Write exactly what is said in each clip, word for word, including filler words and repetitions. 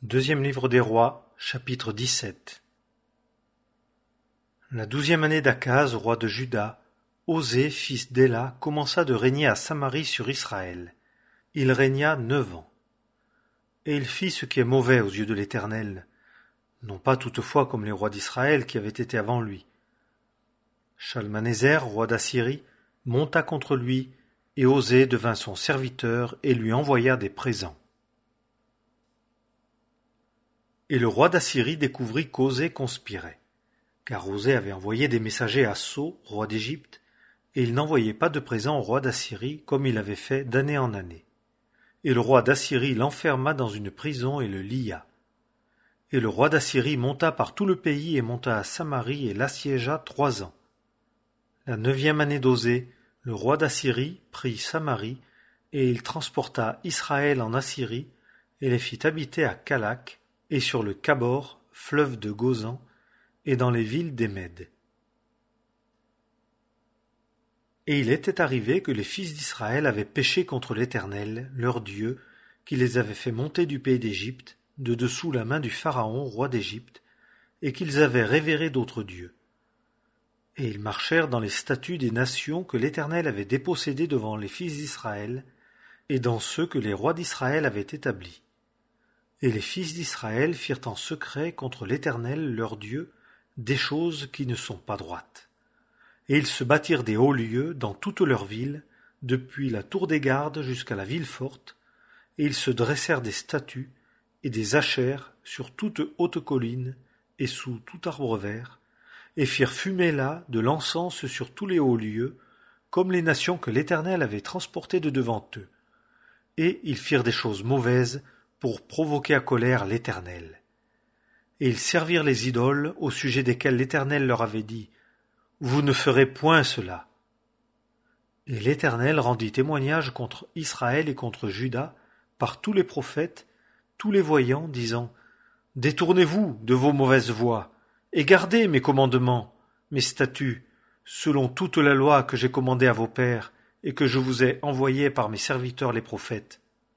Deuxième livre des Rois, chapitre dix-sept. La douzième année d'Akaz, roi de Juda, Osée, fils d'Éla, commença de régner à Samarie sur Israël. Il régna neuf ans. Et il fit ce qui est mauvais aux yeux de l'Éternel, non pas toutefois comme les rois d'Israël qui avaient été avant lui. Shalmanéser, roi d'Assyrie, monta contre lui, et Osée devint son serviteur et lui envoya des présents. Et le roi d'Assyrie découvrit qu'Osée conspirait, car Osée avait envoyé des messagers à So, roi d'Égypte, et il n'envoyait pas de présents au roi d'Assyrie comme il avait fait d'année en année. Et le roi d'Assyrie l'enferma dans une prison et le lia. Et le roi d'Assyrie monta par tout le pays et monta à Samarie et l'assiégea trois ans. La neuvième année d'Osée, le roi d'Assyrie prit Samarie, et il transporta Israël en Assyrie, et les fit habiter à Calak, et sur le Kabor, fleuve de Gozan, et dans les villes des Mèdes. Et il était arrivé que les fils d'Israël avaient péché contre l'Éternel, leur Dieu, qui les avait fait monter du pays d'Égypte, de dessous la main du Pharaon, roi d'Égypte, et qu'ils avaient révéré d'autres dieux. Et ils marchèrent dans les statuts des nations que l'Éternel avait dépossédées devant les fils d'Israël, et dans ceux que les rois d'Israël avaient établis. Et les fils d'Israël firent en secret contre l'Éternel, leur Dieu, des choses qui ne sont pas droites. Et ils se bâtirent des hauts lieux dans toutes leurs villes, depuis la tour des gardes jusqu'à la ville forte, et ils se dressèrent des statues et des ashères sur toute haute colline et sous tout arbre vert, et firent fumer là de l'encens sur tous les hauts lieux, comme les nations que l'Éternel avait transportées de devant eux. Et ils firent des choses mauvaises pour provoquer à colère l'Éternel. Et ils servirent les idoles au sujet desquels l'Éternel leur avait dit « Vous ne ferez point cela ». Et l'Éternel rendit témoignage contre Israël et contre Juda par tous les prophètes, tous les voyants, disant « Détournez-vous de vos mauvaises voies, et gardez mes commandements, mes statuts, selon toute la loi que j'ai commandée à vos pères et que je vous ai envoyée par mes serviteurs les prophètes. »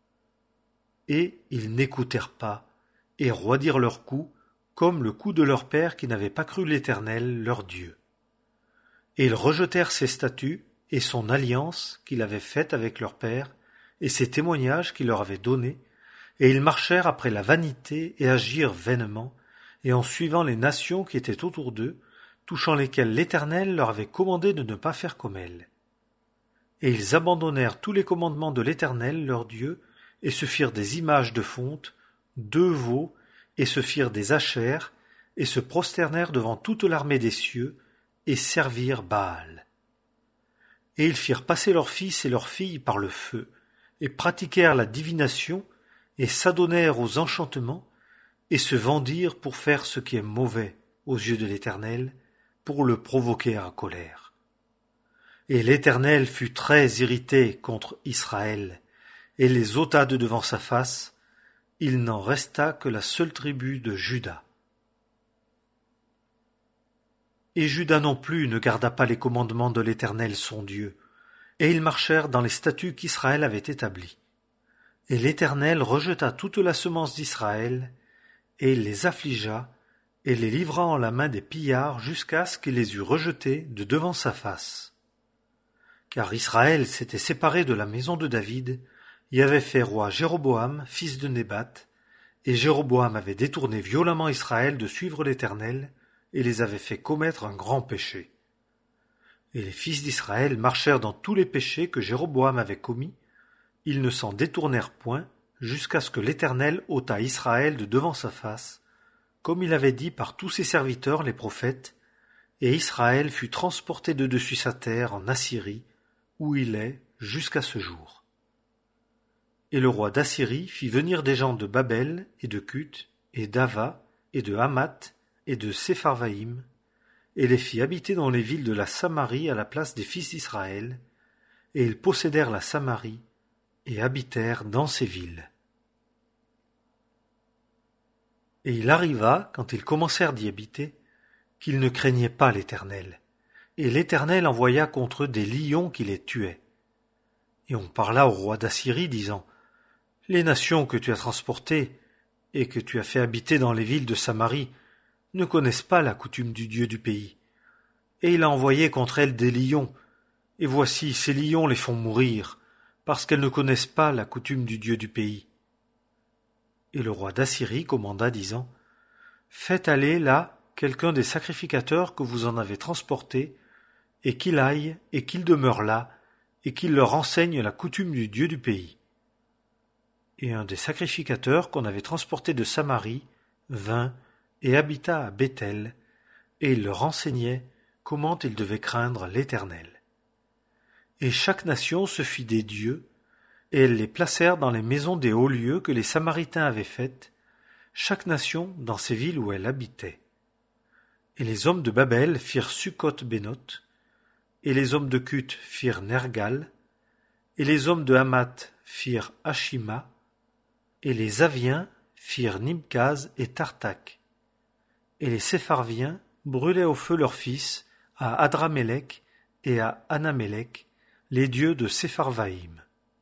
Et ils n'écoutèrent pas, et roidirent leur cou, comme le cou de leur père qui n'avait pas cru l'Éternel, leur Dieu. Et ils rejetèrent ses statuts, et son alliance qu'il avait faite avec leur père, et ses témoignages qu'il leur avait donnés, et ils marchèrent après la vanité et agirent vainement, et en suivant les nations qui étaient autour d'eux, touchant lesquelles l'Éternel leur avait commandé de ne pas faire comme elles. Et ils abandonnèrent tous les commandements de l'Éternel, leur Dieu, et se firent des images de fonte, deux veaux, et se firent des ashères, et se prosternèrent devant toute l'armée des cieux, et servirent Baal. Et ils firent passer leurs fils et leurs filles par le feu, et pratiquèrent la divination, et s'adonnèrent aux enchantements, et se vendirent pour faire ce qui est mauvais aux yeux de l'Éternel, pour le provoquer à colère. Et l'Éternel fut très irrité contre Israël, et les ôta de devant sa face, il n'en resta que la seule tribu de Juda. Et Juda non plus ne garda pas les commandements de l'Éternel son Dieu, et ils marchèrent dans les statuts qu'Israël avait établis. Et l'Éternel rejeta toute la semence d'Israël, et il les affligea, et les livra en la main des pillards jusqu'à ce qu'il les eût rejetés de devant sa face. Car Israël s'était séparé de la maison de David, y avait fait roi Jéroboam, fils de Nébat, et Jéroboam avait détourné violemment Israël de suivre l'Éternel, et les avait fait commettre un grand péché. Et les fils d'Israël marchèrent dans tous les péchés que Jéroboam avait commis, ils ne s'en détournèrent point, jusqu'à ce que l'Éternel ôta Israël de devant sa face, comme il avait dit par tous ses serviteurs les prophètes, et Israël fut transporté de dessus sa terre en Assyrie, où il est jusqu'à ce jour. Et le roi d'Assyrie fit venir des gens de Babel, et de Cuth, et d'Ava, et de Hamath, et de Sepharvaïm, et les fit habiter dans les villes de la Samarie à la place des fils d'Israël, et ils possédèrent la Samarie, et habitèrent dans ces villes. Et il arriva, quand ils commencèrent d'y habiter, qu'ils ne craignaient pas l'Éternel, et l'Éternel envoya contre eux des lions qui les tuaient. Et on parla au roi d'Assyrie, disant « Les nations que tu as transportées, et que tu as fait habiter dans les villes de Samarie, ne connaissent pas la coutume du Dieu du pays. Et il a envoyé contre elles des lions, et voici, ces lions les font mourir, parce qu'elles ne connaissent pas la coutume du Dieu du pays. Et le roi d'Assyrie commanda, disant, Faites aller là quelqu'un des sacrificateurs que vous en avez transportés, et qu'il aille et qu'il demeure là, et qu'il leur enseigne la coutume du Dieu du pays. Et un des sacrificateurs qu'on avait transportés de Samarie vint et habita à Béthel, et il leur enseignait comment ils devaient craindre l'Éternel. Et chaque nation se fit des dieux, et elles les placèrent dans les maisons des hauts lieux que les Samaritains avaient faites, chaque nation dans ces villes où elle habitait. Et les hommes de Babel firent Succoth-Bénoth, et les hommes de Cuth firent Nergal, et les hommes de Hamath firent Ashima, et les Aviens firent Nimkaz et Tartak. Et les Sépharviens brûlaient au feu leurs fils à Adramélec et à Anamélec, les dieux de Sepharvaïm.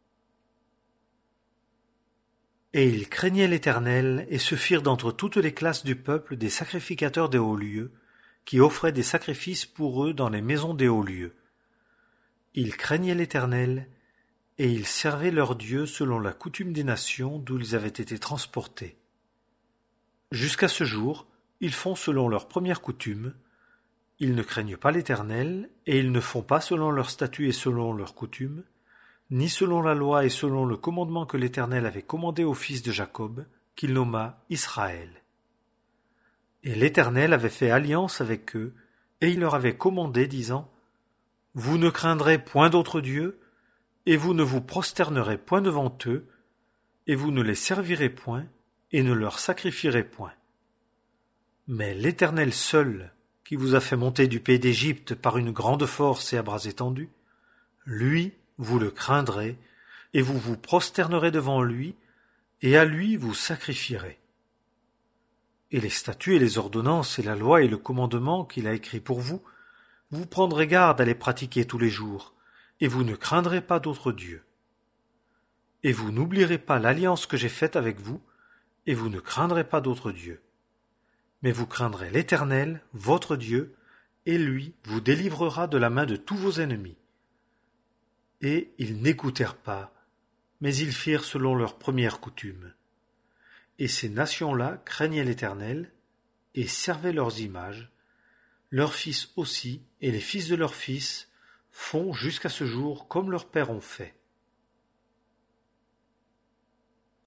Et ils craignaient l'Éternel et se firent d'entre toutes les classes du peuple des sacrificateurs des hauts lieux, qui offraient des sacrifices pour eux dans les maisons des hauts lieux. Ils craignaient l'Éternel, et ils servaient leur Dieu selon la coutume des nations d'où ils avaient été transportés. Jusqu'à ce jour, ils font selon leur première coutume, ils ne craignent pas l'Éternel, et ils ne font pas selon leurs statuts et selon leurs coutumes, ni selon la loi et selon le commandement que l'Éternel avait commandé aux fils de Jacob, qu'il nomma Israël. Et l'Éternel avait fait alliance avec eux, et il leur avait commandé, disant, « Vous ne craindrez point d'autres dieux, et vous ne vous prosternerez point devant eux, et vous ne les servirez point, et ne leur sacrifierez point. Mais l'Éternel seul, qui vous a fait monter du pays d'Égypte par une grande force et à bras étendus, lui, vous le craindrez, et vous vous prosternerez devant lui, et à lui vous sacrifierez. Et les statuts et les ordonnances et la loi et le commandement qu'il a écrits pour vous, vous prendrez garde à les pratiquer tous les jours, et vous ne craindrez pas d'autres dieux. Et vous n'oublierez pas l'alliance que j'ai faite avec vous, et vous ne craindrez pas d'autres dieux. Mais vous craindrez l'Éternel, votre Dieu, et lui vous délivrera de la main de tous vos ennemis. Et ils n'écoutèrent pas, mais ils firent selon leur première coutume. Et ces nations-là craignaient l'Éternel, et servaient leurs images. Leurs fils aussi, et les fils de leurs fils, font jusqu'à ce jour comme leurs pères ont fait.